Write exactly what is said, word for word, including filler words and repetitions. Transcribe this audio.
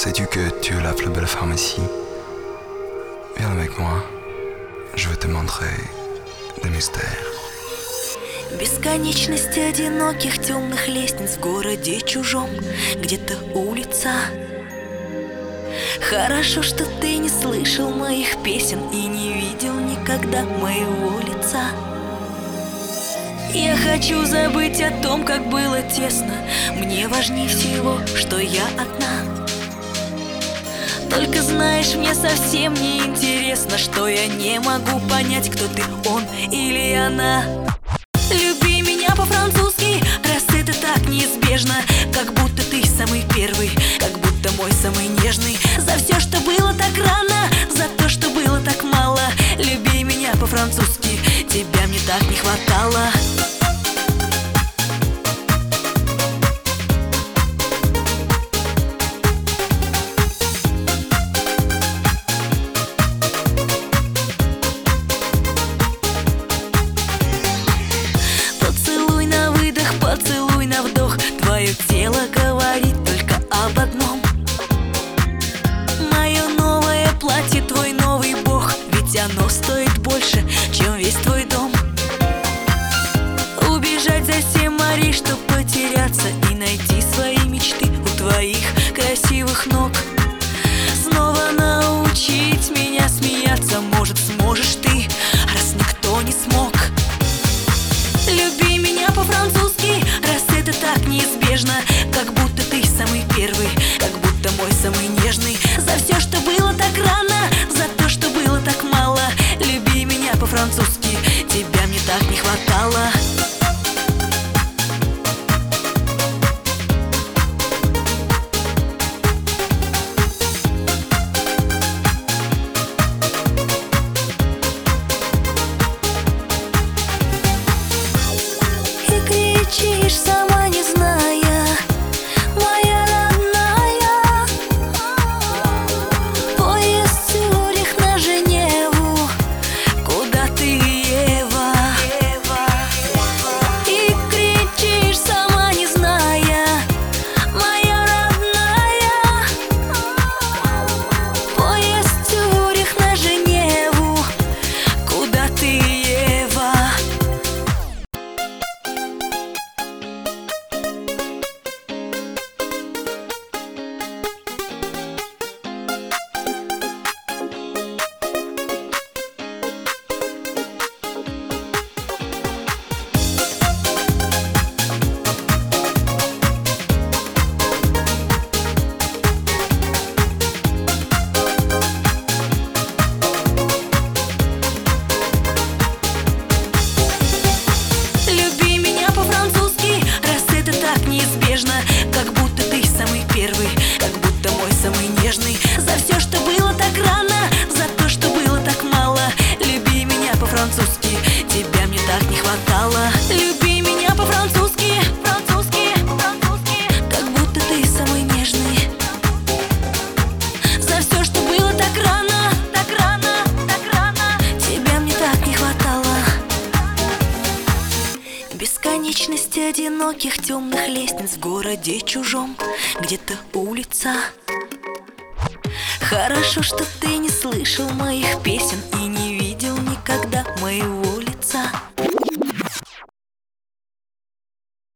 Sais-tu que tu es la plus belle femme ici? Viens avec moi, je vais te montrer des mystères. Бесконечность одиноких темных лестниц в городе чужом, где-то улица. Хорошо, что ты не слышал моих песен и не видел никогда моего лица. Я хочу забыть о том, как было тесно. Мне важнее всего, что я одна. Только знаешь, мне совсем не интересно, что я не могу понять, кто ты, он или она. Люби меня по-французски, раз это так неизбежно. Как будто ты самый первый, как будто мой самый нежный. За все, что было так рано, за то, что было так мало. Люби меня по-французски, тебя мне так не хватало. Поцелуй на вдох, твое тело говорит только об одном. Мое новое платье, твой новый бог, ведь оно стоит больше, чем весь твой дом. Убежать за семь морей, чтоб потеряться и найти свои мечты у твоих красивых ног. Снова научить меня смеяться, может, сможешь ты, раз никто не смог. Люби меня по-французски, раз это так неизбежно. Как будто ты самый первый, как будто мой самый нежный. За все, что было так рано, за то, что было так мало. Люби меня по-французски, тебя мне так не хватало. Кричишь, сама не зная, моя родная. Поезд Цюрих на Женеву, куда ты, Ева? И кричишь, сама не зная, моя родная. Поезд Цюрих на Женеву, куда ты, Ева? Как будто ты самый первый, как будто мой самый нежный. За все, что было так рано, за то, что было так мало. Люби меня по-французски, тебя мне так не хватало. Люби меня по-французски, французски, французски, как будто ты самый нежный. За все, что было так рано, так рано, так рано, тебя мне так не хватало. Бесконечность одиноких темных лестниц в городе чужом, где-то улица. Хорошо, что ты не слышал моих песен и не